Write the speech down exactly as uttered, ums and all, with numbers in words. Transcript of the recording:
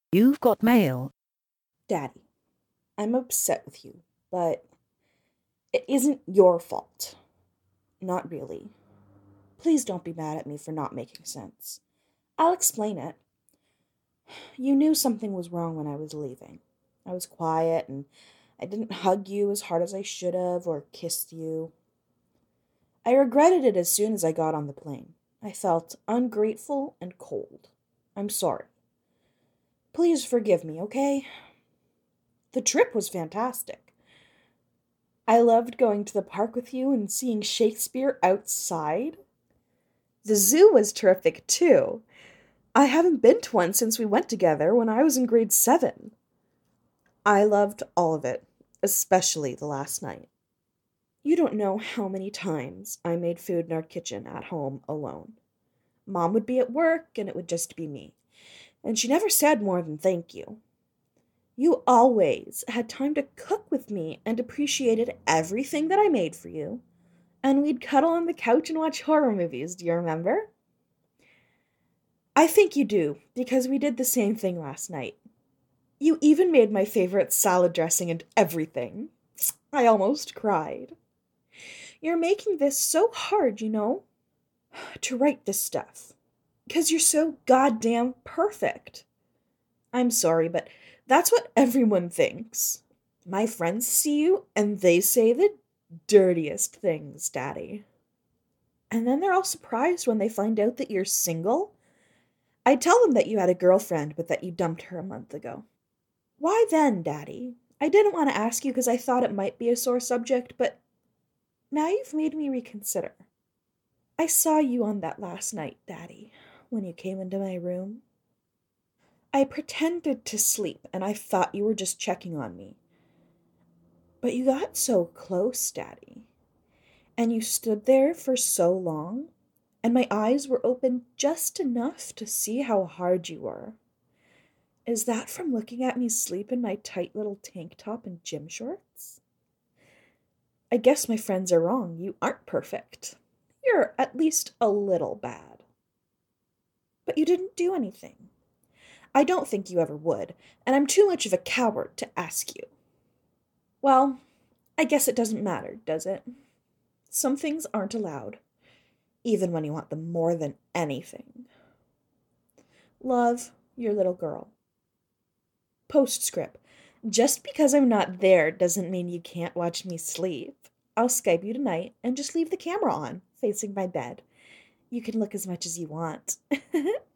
You've got mail. Daddy, I'm upset with you, but it isn't your fault. Not really. Please don't be mad at me for not making sense. I'll explain it. You knew something was wrong when I was leaving. I was quiet and I didn't hug you as hard as I should have or kissed you. I regretted it as soon as I got on the plane. I felt ungrateful and cold. I'm sorry. Please forgive me, okay? The trip was fantastic. I loved going to the park with you and seeing Shakespeare outside. The zoo was terrific too. I haven't been to one since we went together when I was in grade seven. I loved all of it, especially the last night. You don't know how many times I made food in our kitchen at home alone. Mom would be at work and it would just be me, and she never said more than thank you. You always had time to cook with me and appreciated everything that I made for you. And we'd cuddle on the couch and watch horror movies, do you remember? I think you do, because we did the same thing last night. You even made my favorite salad dressing and everything. I almost cried. You're making this so hard, you know, to write this stuff. Because you're so goddamn perfect. I'm sorry, but that's what everyone thinks. My friends see you and they say the dirtiest things, Daddy. And then they're all surprised when they find out that you're single. I tell them that you had a girlfriend, but that you dumped her a month ago. Why then, Daddy? I didn't want to ask you because I thought it might be a sore subject, but now you've made me reconsider. I saw you on that last night, Daddy, when you came into my room. I pretended to sleep, and I thought you were just checking on me. But you got so close, Daddy. And you stood there for so long, and my eyes were open just enough to see how hard you were. Is that from looking at me sleep in my tight little tank top and gym shorts? I guess my friends are wrong. You aren't perfect. You're at least a little bad. But you didn't do anything. I don't think you ever would, and I'm too much of a coward to ask you. Well, I guess it doesn't matter, does it? Some things aren't allowed, even when you want them more than anything. Love, your little girl. Postscript. Just because I'm not there doesn't mean you can't watch me sleep. I'll Skype you tonight and just leave the camera on, facing my bed. You can look as much as you want.